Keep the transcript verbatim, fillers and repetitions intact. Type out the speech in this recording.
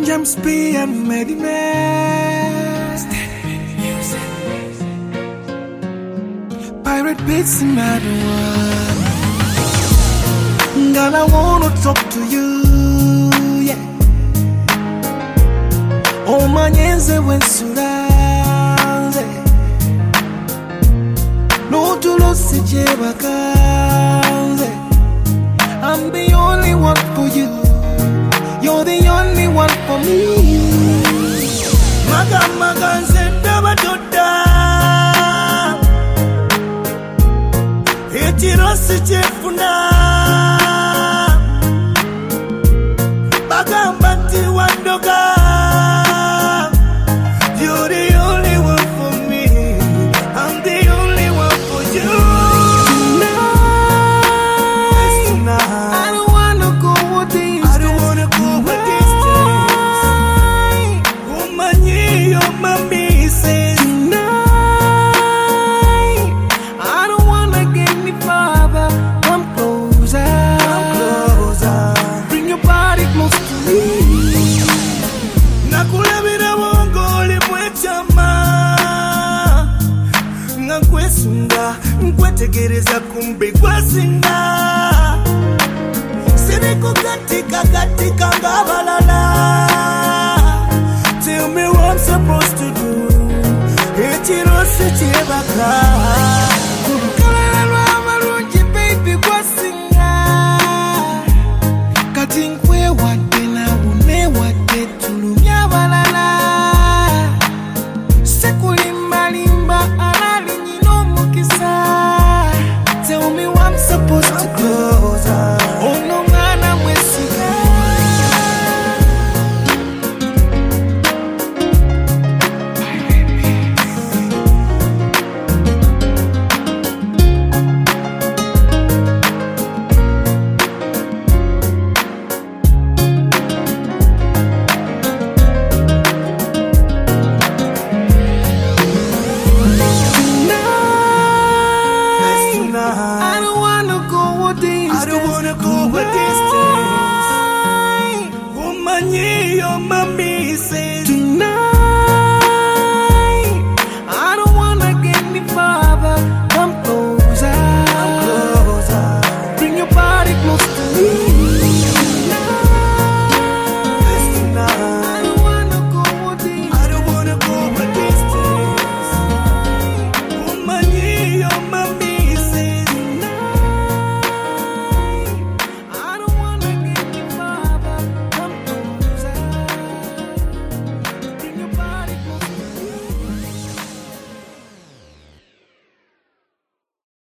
James B and Medimax. Pirate Beats another one. Girl, I wanna talk to you, yeah. Oh my nyenze wensuranze. No to lose jebakanze. I'm the only one for you. You're the only one for me. Maga maga nzenda badoda. Etirosi chefuna. Bagamba nti wandoga. You're the only one for me. I'm the only one for you. Tonight, tonight. I don't wanna go with this. I don't wanna go with this. Woman, you're my missus. Tonight, I don't wanna get any farther. Come closer. Come closer. Bring your body close to me. Nakulabira wongole mwechama. Ngakwesunga, nkwetegereza kumbe kwasinga. Siriko katika katika ngabalala. Tell me what I'm supposed to do. Echirose chebaka. Kukalala amarungi baby kwasinga. Kati nkwe wate na une wate tulumya balala. Sekulimba limba alali nyino mukisa. Tell me what I'm supposed to do. Oh no mwana mwesiga. I don't wanna go with this. I don't wanna go with this. Woman, you're my missus.